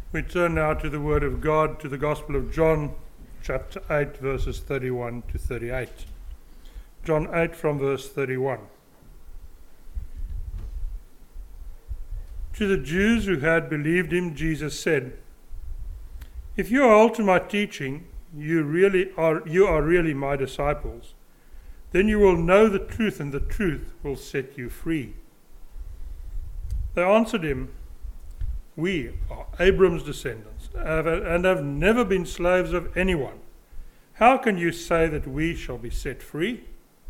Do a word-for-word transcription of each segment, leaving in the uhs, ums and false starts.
We turn now to the Word of God, to the Gospel of John, chapter eight, verses thirty-one to thirty-eight. John eight from verse thirty-one. To the Jews who had believed him, Jesus said, "If you hold to my teaching, you really are you are really my disciples. Then you will know the truth, and the truth will set you free." They answered him, "We are Abraham's descendants and have never been slaves of anyone. How can you say that we shall be set free?"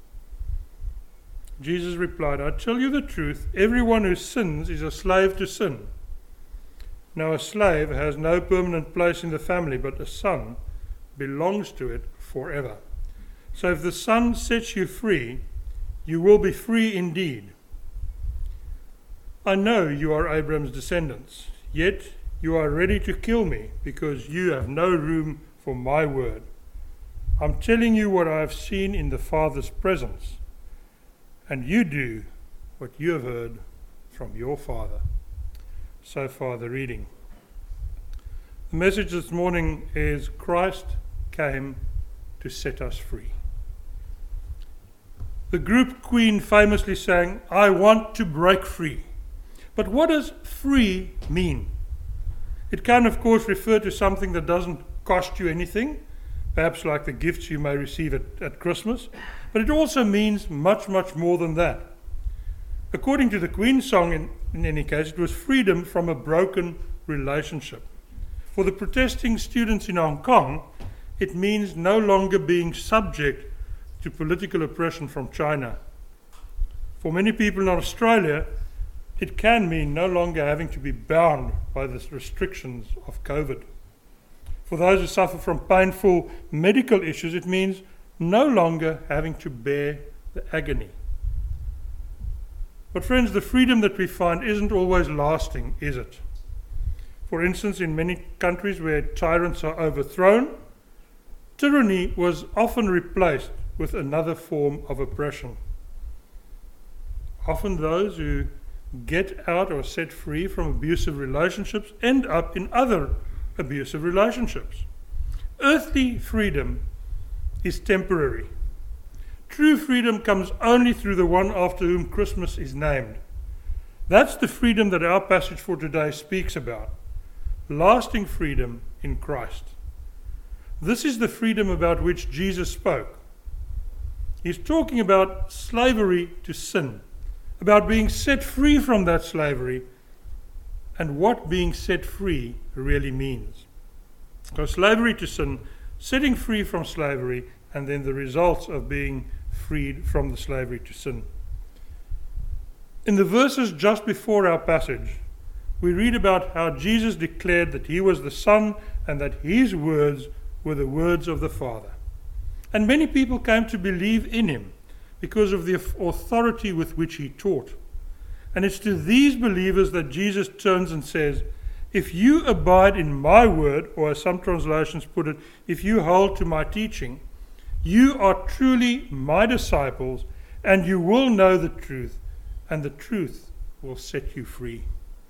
Jesus replied, "I tell you the truth, everyone who sins is a slave to sin. Now a slave has no permanent place in the family, but a son belongs to it forever. So if the Son sets you free, you will be free indeed. I know you are Abraham's descendants, yet you are ready to kill me because you have no room for my word. I'm telling you what I have seen in the Father's presence, and you do what you have heard from your father." So far the reading. The message this morning is Christ came to set us free. The group Queen famously sang, "I want to break free." But what does free mean? It can, of course, refer to something that doesn't cost you anything, perhaps like the gifts you may receive at, at Christmas, but it also means much, much more than that. According to the Queen song, in, in any case, it was freedom from a broken relationship. For the protesting students in Hong Kong, it means no longer being subject to political oppression from China. For many people in Australia, it can mean no longer having to be bound by the restrictions of COVID. For those who suffer from painful medical issues, it means no longer having to bear the agony. But friends, the freedom that we find isn't always lasting, is it? For instance, in many countries where tyrants are overthrown, tyranny was often replaced with another form of oppression. Often those who get out or set free from abusive relationships end up in other abusive relationships. Earthly freedom is temporary. True freedom comes only through the one after whom Christmas is named. That's the freedom that our passage for today speaks about. Lasting freedom in Christ. This is the freedom about which Jesus spoke. He's talking about slavery to sin, about being set free from that slavery, and what being set free really means. So slavery to sin, setting free from slavery, and then the results of being freed from the slavery to sin. In the verses just before our passage, we read about how Jesus declared that he was the Son and that his words were the words of the Father. And many people came to believe in him because of the authority with which he taught. And it's to these believers that Jesus turns and says, "If you abide in my word," or as some translations put it, "if you hold to my teaching, you are truly my disciples, and you will know the truth, and the truth will set you free."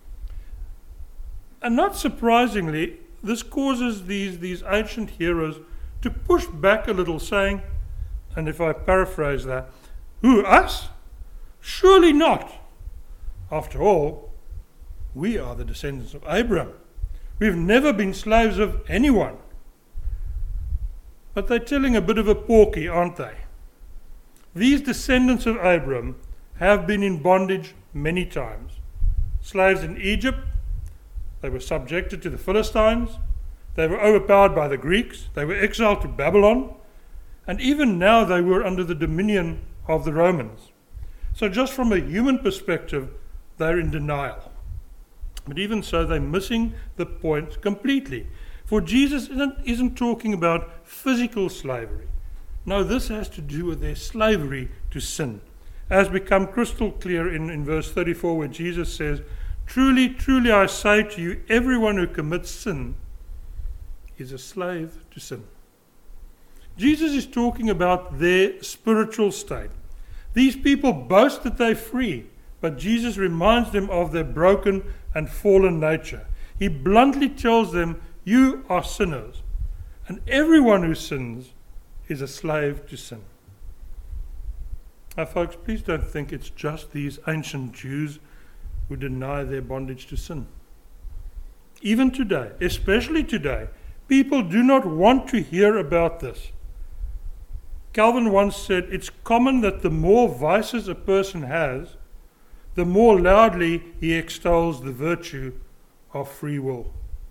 And not surprisingly, this causes these, these ancient heroes to push back a little, saying, and if I paraphrase that, "Who, us? Surely not. After all, we are the descendants of Abraham. We've never been slaves of anyone." But they're telling a bit of a porky, aren't they? These descendants of Abraham have been in bondage many times. Slaves in Egypt, they were subjected to the Philistines, they were overpowered by the Greeks, they were exiled to Babylon, and even now they were under the dominion of the Romans. So just from a human perspective, they're in denial. But even so, they're missing the point completely. For Jesus isn't, isn't talking about physical slavery. No, this has to do with their slavery to sin, as become crystal clear in, in verse thirty-four, where Jesus says, "Truly, truly I say to you, everyone who commits sin is a slave to sin." Jesus is talking about their spiritual state. These people boast that they're free, but Jesus reminds them of their broken and fallen nature. He bluntly tells them, you are sinners, and everyone who sins is a slave to sin. Now, folks, please don't think it's just these ancient Jews who deny their bondage to sin. Even today, especially today, people do not want to hear about this. Calvin once said, it's common that the more vices a person has, the more loudly he extols the virtue of free will.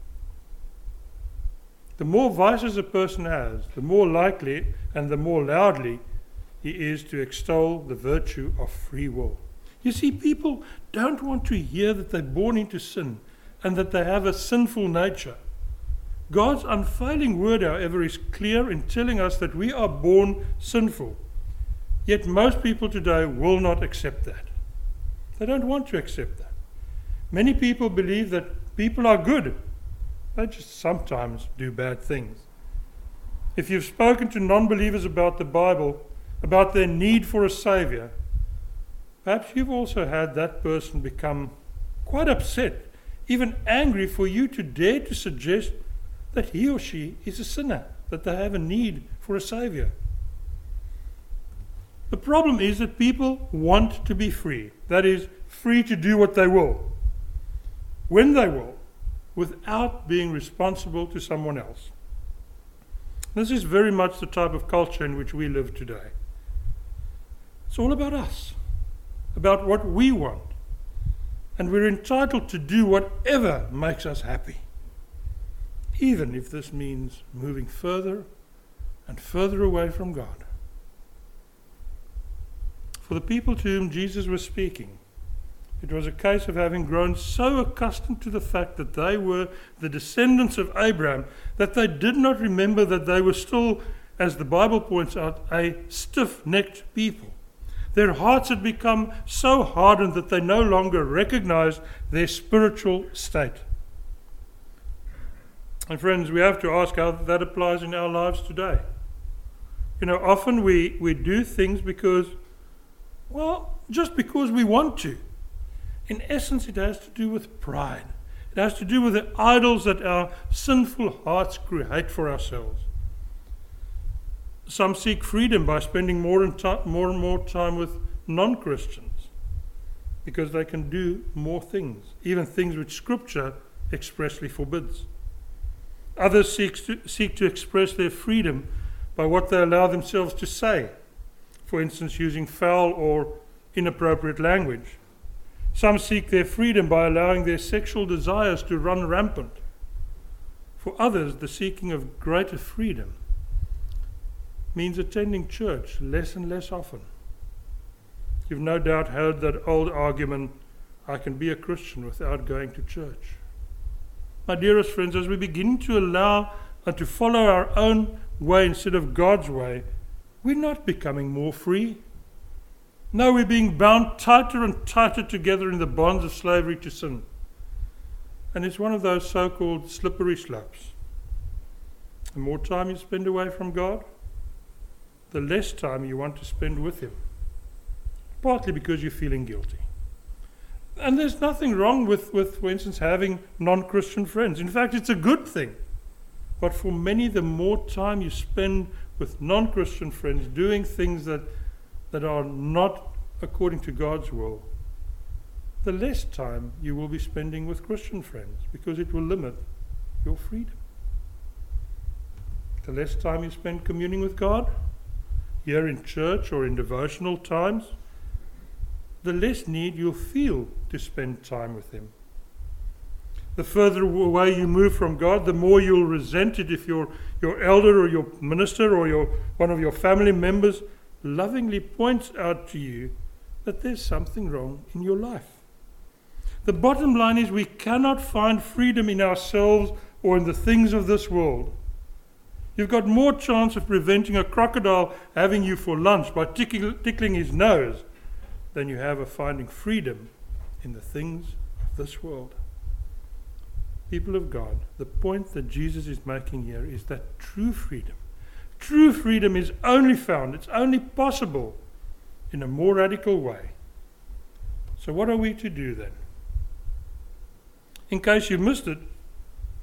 The more vices a person has, the more likely and the more loudly he is to extol the virtue of free will. You see, people don't want to hear that they're born into sin and that they have a sinful nature. God's unfailing word, however, is clear in telling us that we are born sinful. Yet most people today will not accept that. They don't want to accept that. Many people believe that people are good. They just sometimes do bad things. If you've spoken to non-believers about the Bible, about their need for a Savior, perhaps you've also had that person become quite upset, even angry for you to dare to suggest that he or she is a sinner, that they have a need for a Savior. The problem is that people want to be free, that is, free to do what they will, when they will, without being responsible to someone else. This is very much the type of culture in which we live today. It's all about us, about what we want, and we're entitled to do whatever makes us happy, even if this means moving further and further away from God. For the people to whom Jesus was speaking, it was a case of having grown so accustomed to the fact that they were the descendants of Abraham that they did not remember that they were still, as the Bible points out, a stiff-necked people. Their hearts had become so hardened that they no longer recognized their spiritual state. And friends, we have to ask how that applies in our lives today. You know, often we, we do things because, well, just because we want to. In essence, it has to do with pride. It has to do with the idols that our sinful hearts create for ourselves. Some seek freedom by spending more and, t- more and more time with non-Christians because they can do more things, even things which Scripture expressly forbids. Others seek to, seek to express their freedom by what they allow themselves to say, for instance, using foul or inappropriate language. Some seek their freedom by allowing their sexual desires to run rampant. For others, the seeking of greater freedom means attending church less and less often. You've no doubt heard that old argument, I can be a Christian without going to church. My dearest friends, as we begin to allow and to follow our own way instead of God's way, we're not becoming more free. No, we're being bound tighter and tighter together in the bonds of slavery to sin. And it's one of those so-called slippery slopes. The more time you spend away from God, the less time you want to spend with Him. Partly because you're feeling guilty. And there's nothing wrong with, with, for instance, having non-Christian friends. In fact, it's a good thing. But for many, the more time you spend with non-Christian friends doing things that, that are not according to God's will, the less time you will be spending with Christian friends, because it will limit your freedom. The less time you spend communing with God, here in church or in devotional times, the less need you'll feel to spend time with Him. The further away you move from God, the more you'll resent it if your, your elder or your minister or your, one of your family members lovingly points out to you that there's something wrong in your life. The bottom line is we cannot find freedom in ourselves or in the things of this world. You've got more chance of preventing a crocodile having you for lunch by tickle, tickling his nose than you have of finding freedom in the things of this world. People of God, the point that Jesus is making here is that true freedom, true freedom is only found, it's only possible in a more radical way. So what are we to do then? In case you missed it,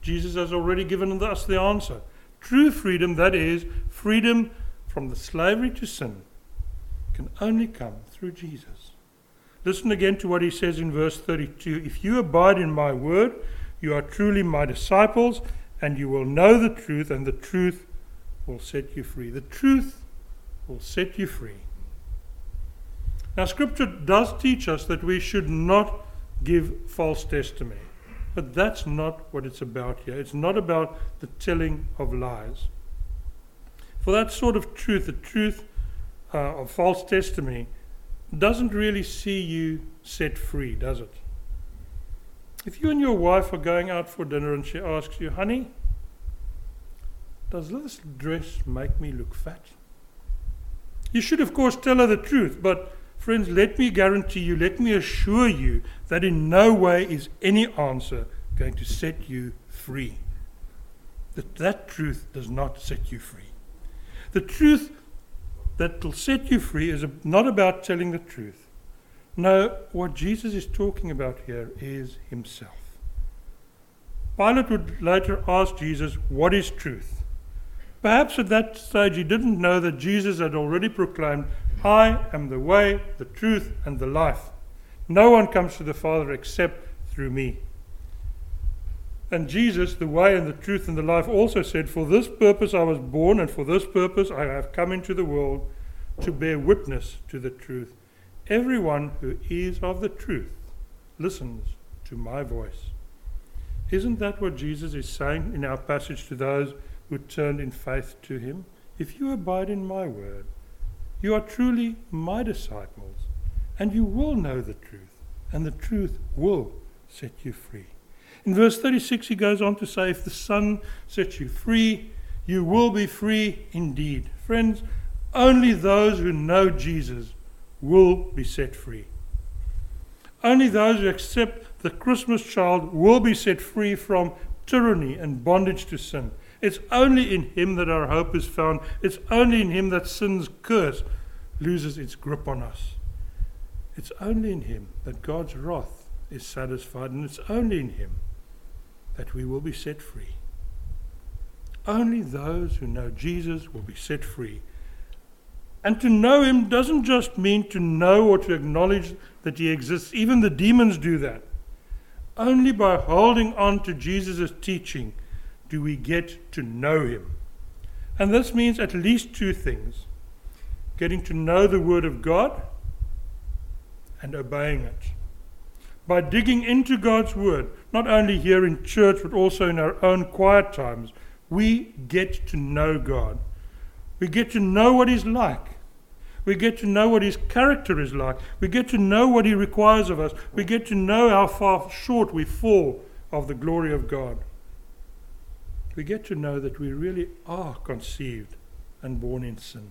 Jesus has already given us the answer. True freedom, that is, freedom from the slavery to sin, can only come through Jesus. Listen again to what he says in verse thirty-two. If you abide in my word, you are truly my disciples, and you will know the truth, and the truth will set you free. The truth will set you free. Now, Scripture does teach us that we should not give false testimony. But that's not what it's about here. It's not about the telling of lies. For that sort of truth, the truth uh, of false testimony, doesn't really see you set free, does it? If you and your wife are going out for dinner and she asks you, honey, does this dress make me look fat? You should, of course, tell her the truth, but friends, let me guarantee you, let me assure you that in no way is any answer going to set you free. That that truth does not set you free. The truth that will set you free is not about telling the truth. No, what Jesus is talking about here is himself. Pilate would later ask Jesus, what is truth? Perhaps at that stage he didn't know that Jesus had already proclaimed, I am the way, the truth, and the life. No one comes to the Father except through me. And Jesus, the way and the truth and the life, also said, for this purpose I was born, and for this purpose I have come into the world, to bear witness to the truth. Everyone who is of the truth listens to my voice. Isn't that what Jesus is saying in our passage to those who turned in faith to him? If you abide in my word, you are truly my disciples, and you will know the truth, and the truth will set you free. In verse thirty-six, he goes on to say, if the Son sets you free, you will be free indeed. Friends, only those who know Jesus will be set free. Only those who accept the Christmas child will be set free from tyranny and bondage to sin. It's only in him that our hope is found. It's only in him that sin's curse loses its grip on us. It's only in him that God's wrath is satisfied, and it's only in him that we will be set free. Only those who know Jesus will be set free. And to know him doesn't just mean to know or to acknowledge that he exists. Even the demons do that. Only by holding on to Jesus' teaching do we get to know him. And this means at least two things. Getting to know the Word of God and obeying it. By digging into God's Word, not only here in church but also in our own quiet times, we get to know God. We get to know what he's like. We get to know what his character is like. We get to know what he requires of us. We get to know how far short we fall of the glory of God. We get to know that we really are conceived and born in sin.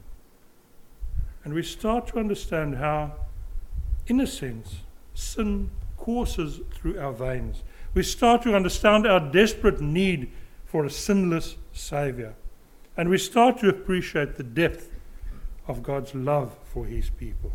And we start to understand how, in a sense, sin courses through our veins. We start to understand our desperate need for a sinless Savior. And we start to appreciate the depth of God's love for his people.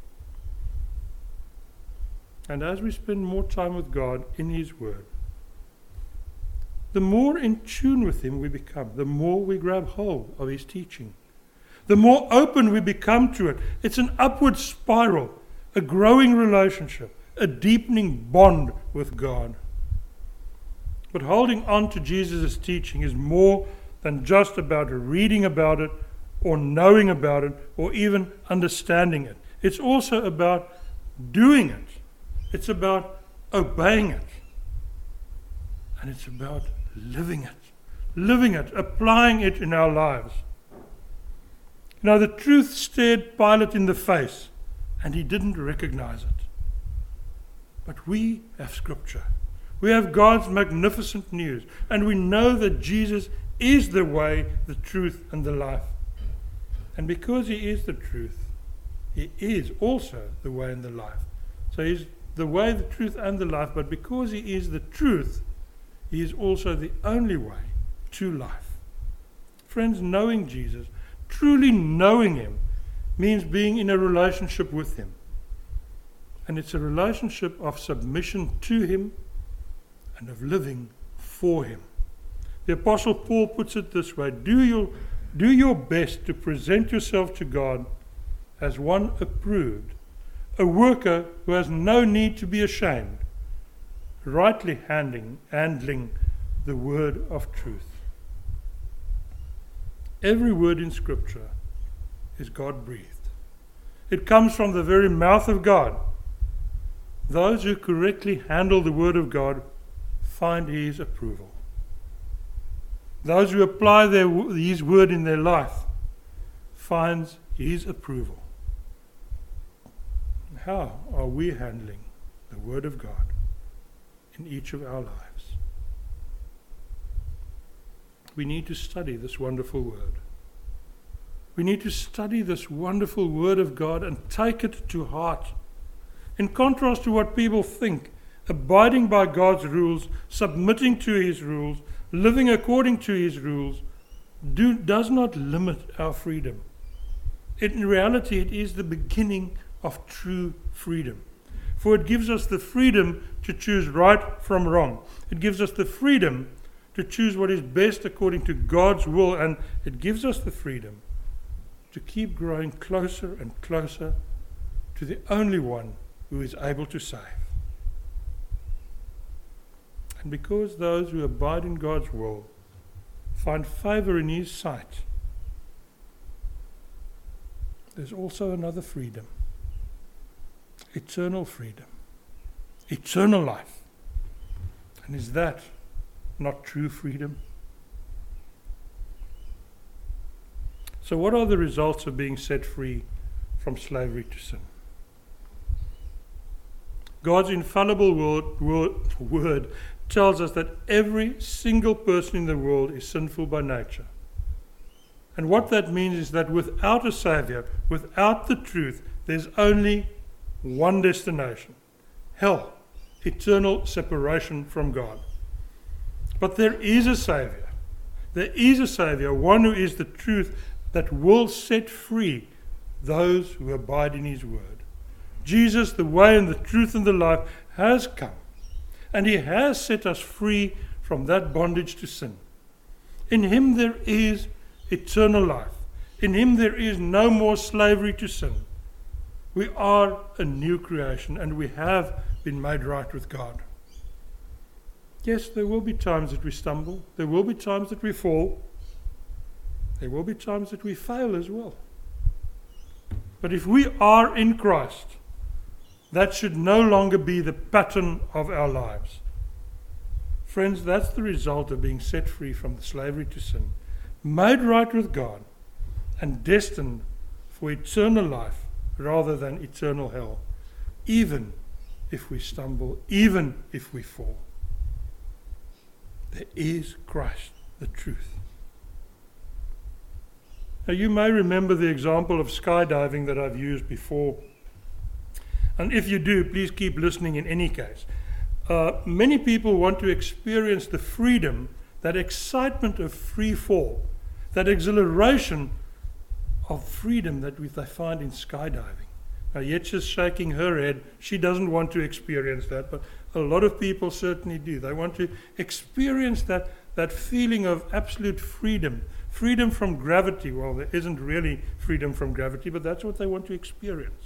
And as we spend more time with God in his word, the more in tune with him we become, the more we grab hold of his teaching, the more open we become to it. It's an upward spiral, a growing relationship, a deepening bond with God. But holding on to Jesus' teaching is more than just about reading about it or knowing about it or even understanding it. It's also about doing it. It's about obeying it. And it's about living it. Living it, applying it in our lives. Now the truth stared Pilate in the face and he didn't recognize it. But we have Scripture. We have God's magnificent news. And we know that Jesus is the way, the truth, and the life. And because he is the truth, he is also the way and the life. So he's the way, the truth, and the life. But because he is the truth, he is also the only way to life. Friends, knowing Jesus, truly knowing him, means being in a relationship with him. And it's a relationship of submission to him and of living for him. The Apostle Paul puts it this way: do your, do your best to present yourself to God as one approved, a worker who has no need to be ashamed, rightly handling, handling the word of truth. Every word in Scripture is God-breathed. It comes from the very mouth of God. Those who correctly handle the word of God find His approval. Those who apply their, His word in their life finds His approval. How are we handling the word of God in each of our lives? We need to study this wonderful word. We need to study this wonderful word of God and take it to heart. In contrast to what people think, abiding by God's rules, submitting to His rules, living according to His rules, do, does not limit our freedom. In reality, it is the beginning of true freedom. For it gives us the freedom to choose right from wrong. It gives us the freedom to choose what is best according to God's will, and it gives us the freedom to keep growing closer and closer to the only one who is able to save. And because those who abide in God's will find favor in His sight, there's also another freedom. Eternal freedom. Eternal life. And is that not true freedom? So what are the results of being set free from slavery to sin? God's infallible word, word, word tells us that every single person in the world is sinful by nature. And what that means is that without a Savior, without the truth, there's only one destination: hell, eternal separation from God. But there is a Savior. There is a Savior, one who is the truth, that will set free those who abide in His word. Jesus, the way and the truth and the life, has come, and He has set us free from that bondage to sin. In Him there is eternal life. In Him there is no more slavery to sin. We are a new creation, and we have been made right with God. Yes, there will be times that we stumble. There will be times that we fall. There will be times that we fail as well. But if we are in Christ, that should no longer be the pattern of our lives. Friends, that's the result of being set free from the slavery to sin, made right with God, and destined for eternal life rather than eternal hell, even if we stumble, even if we fall. There is Christ, the truth. Now, you may remember the example of skydiving that I've used before. And if you do, please keep listening in any case. Uh, many people want to experience the freedom, that excitement of free fall, that exhilaration of freedom that we, they find in skydiving. Now, Yetcha's shaking her head. She doesn't want to experience that, but a lot of people certainly do. They want to experience that, that feeling of absolute freedom, freedom from gravity. Well, there isn't really freedom from gravity, but that's what they want to experience.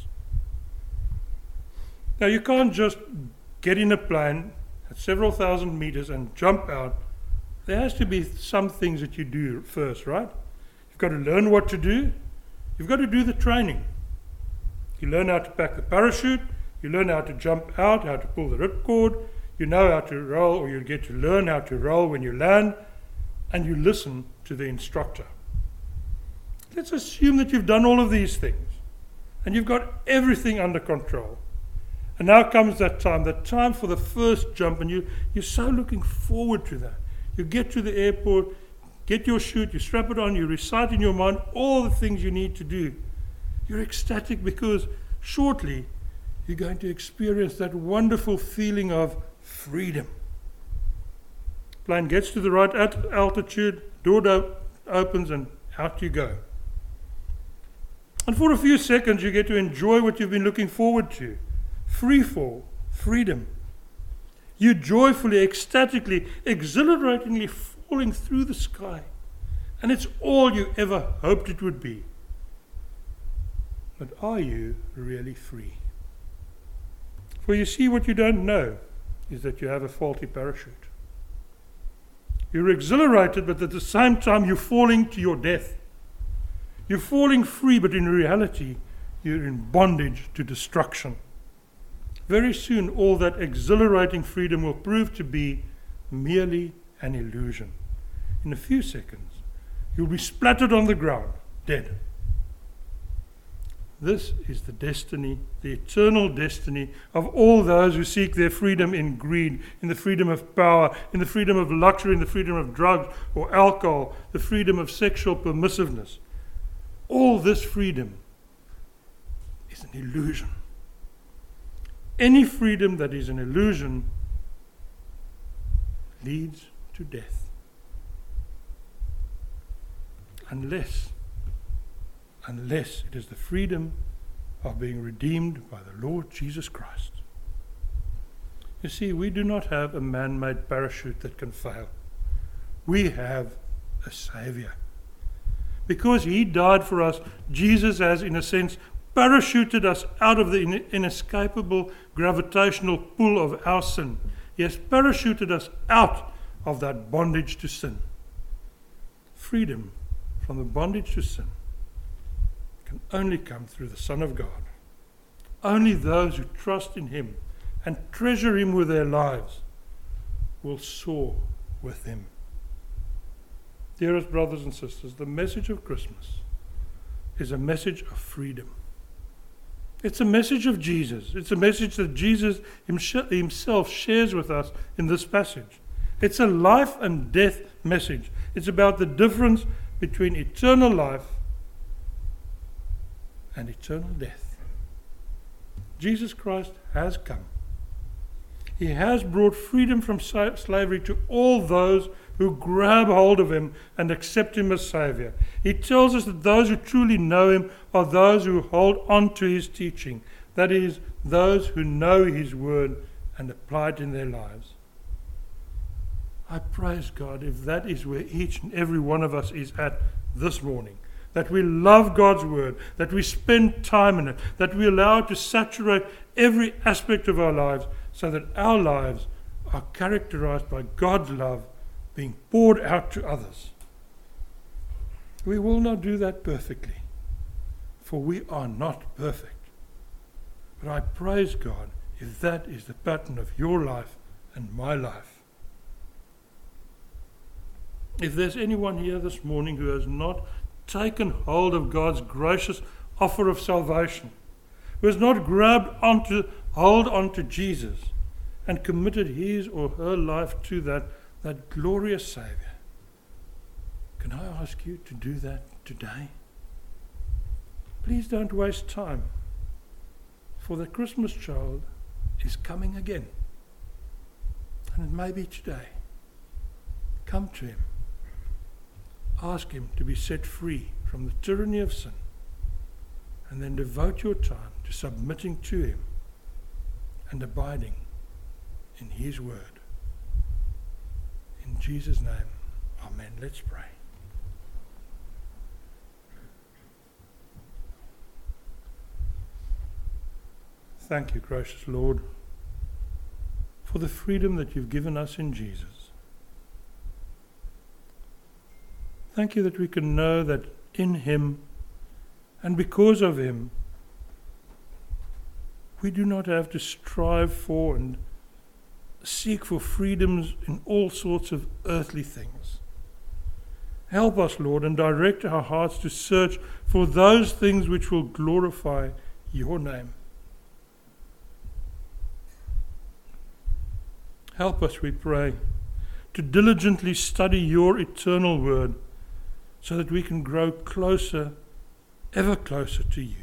Now, you can't just get in a plane at several thousand meters and jump out. There has to be some things that you do first, right? You've got to learn what to do. You've got to do the training. You learn how to pack the parachute. You learn how to jump out, how to pull the ripcord. You know how to roll, or you get to learn how to roll when you land. And you listen to the instructor. Let's assume that you've done all of these things and you've got everything under control. And now comes that time, that time for the first jump, and you, you're so looking forward to that. You get to the airport, get your chute, you strap it on, you recite in your mind all the things you need to do. You're ecstatic because shortly you're going to experience that wonderful feeling of freedom. Plane gets to the right altitude, door do- opens, and out you go. And for a few seconds you get to enjoy what you've been looking forward to. Free fall, freedom. You joyfully, ecstatically, exhilaratingly falling through the sky, and it's all you ever hoped it would be. But are you really free? For you see, what you don't know is that you have a faulty parachute. You're exhilarated, but at the same time you're falling to your death. You're falling free, but in reality you're in bondage to destruction. Very soon all that exhilarating freedom will prove to be merely an illusion. In a few seconds you'll be splattered on the ground, dead. This is the destiny, the eternal destiny of all those who seek their freedom in greed, in the freedom of power, in the freedom of luxury, in the freedom of drugs or alcohol, the freedom of sexual permissiveness. All this freedom is an illusion. Any freedom that is an illusion leads to death. Unless Unless it is the freedom of being redeemed by the Lord Jesus Christ. You see, we do not have a man-made parachute that can fail. We have a Saviour. Because He died for us, Jesus has, in a sense, parachuted us out of the inescapable gravitational pull of our sin. He has parachuted us out of that bondage to sin. Freedom from the bondage to sin can only come through the Son of God. Only those who trust in Him and treasure Him with their lives will soar with Him. Dearest brothers and sisters, the message of Christmas is a message of freedom. It's a message of Jesus. It's a message that Jesus Himself shares with us in this passage. It's a life and death message. It's about the difference between eternal life and eternal death. Jesus Christ has come. He has brought freedom from slavery to all those who grab hold of Him and accept Him as Saviour. He tells us that those who truly know Him are those who hold on to His teaching. That is, those who know His word and apply it in their lives. I praise God if that is where each and every one of us is at this morning. That we love God's word, that we spend time in it, that we allow it to saturate every aspect of our lives so that our lives are characterized by God's love being poured out to others. We will not do that perfectly, for we are not perfect. But I praise God if that is the pattern of your life and my life. If there's anyone here this morning who has not taken hold of God's gracious offer of salvation, who has not grabbed onto, hold onto Jesus and committed his or her life to that, that glorious Saviour, can I ask you to do that today? Please don't waste time, for the Christmas child is coming again, and it may be today. Come to Him. Ask Him to be set free from the tyranny of sin, and then devote your time to submitting to Him and abiding in His word. In Jesus' name, amen. Let's pray. Thank you, gracious Lord, for the freedom that you've given us in Jesus. Thank you that we can know that in Him and because of Him, we do not have to strive for and seek for freedoms in all sorts of earthly things. Help us, Lord, and direct our hearts to search for those things which will glorify your name. Help us, we pray, to diligently study your eternal word, so that we can grow closer, ever closer to you.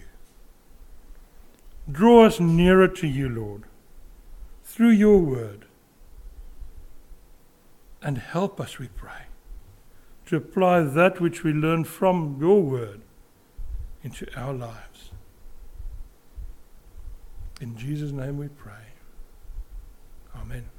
Draw us nearer to you, Lord, through your word. And help us, we pray, to apply that which we learn from your word into our lives. In Jesus' name we pray. Amen.